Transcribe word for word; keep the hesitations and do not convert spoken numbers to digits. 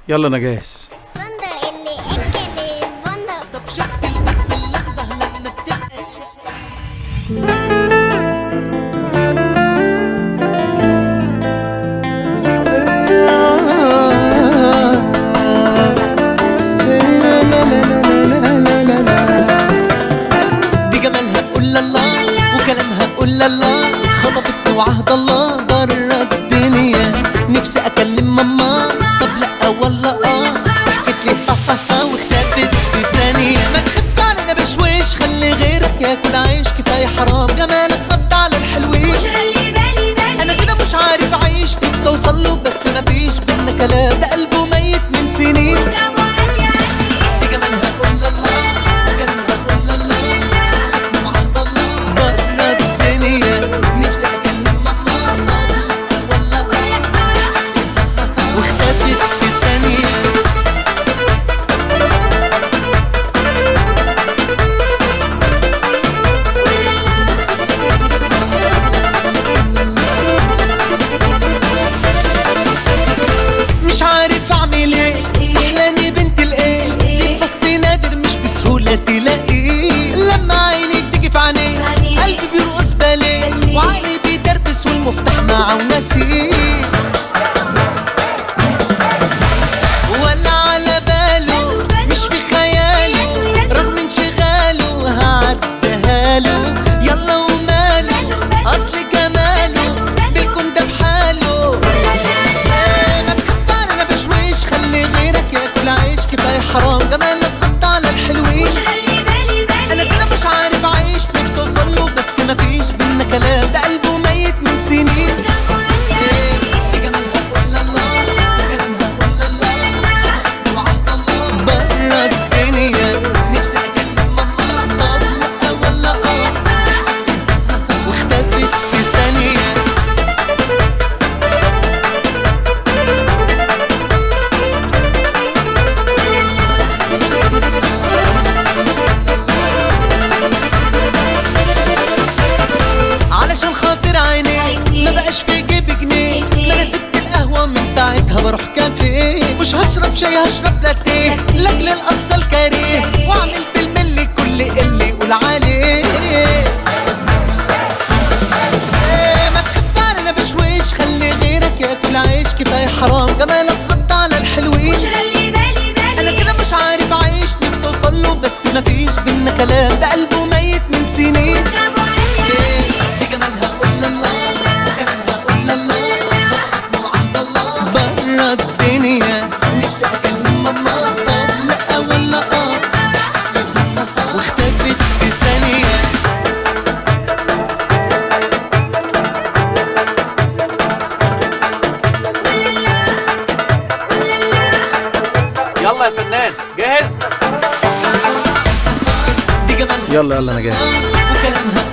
يلا انا جاهز. صندوق اللي اكل البندق. طب شفت البنت اللمبه لما بتبقى شقة؟ دي جمالها قول الله وكلامها قول الله، خطفتني وعهد الله بره الدنيا. نفسي اكلم ماما طب لا والله اه، ضحكت لي ها ها ها واختفت في ثانيه. ما تخف علينا بشويش خلي غيرك ياكل عيش، كفايه حرام جمالك خط على الحلويش. انا كده مش عارف اعيش، نفسي اوصل له بس مفيش بينا كلام، ده قلبه ميت من سنين. دي جمالها قول الله وكلامها قول الله، خطفتني وعهد الله بره الدنيا. نفسي اكلم ماما طب لا والله اه، واختفت في ثانيه. مش عارف اعمل ايه، سحلاني بنت الايه، دي فص نادر مش بسهوله تلاقيه. لما عيني بتيجي في عينيه قلبي بيرقص باليه، وعقلي بيدربس والمفتاح معاه ونسيه. ولا على باله مش في خياله، رغم انشغاله هعديها له. يلا وماله اصل جماله بالكون ده بحاله. ما تخف علينا بشويش خلي غيرك ياكل عيش، كفايه حرام جمالك غطى على الحلوين. انا كده مش عارف اعيش، نفسي اوصل له بس مفيش بينا كلام، ده قلبه ميت من سنين. في جمالها قول الله وكلامها قول الله، خطفتني وعهد الله بره الدنيا. نفسي اكلم ماما طب لا والله اه، واختفت في ثانيه. علشان خاطر عيني ما بقاش في جيبي جنيه، ما انا سبت القهوه من ساعتها بروح كافيه. مش هشرب شاي هشرب لاتيه لاجل القصه الكاريه، واعمل بالملي كل اللي يقول عليه. إيه ما تخف علينا بشويش خلي غيرك ياكل عيش، كفايه حرام جمالك غطى على الحلوين. انا كده مش عارف اعيش، نفسي اوصل له بس مفيش بينا كلام، ده قلبه ميت من سنين. دي جمالها قول الله وكلامها قول الله، خطفتني وعهد الله بره الدنيا. نفسي اكلم ماما طب لا والله اه، واختفت في ثانيه. يلا يا فنان جاهز. دي جمالها يلا يلا انا جاهز. وكلامها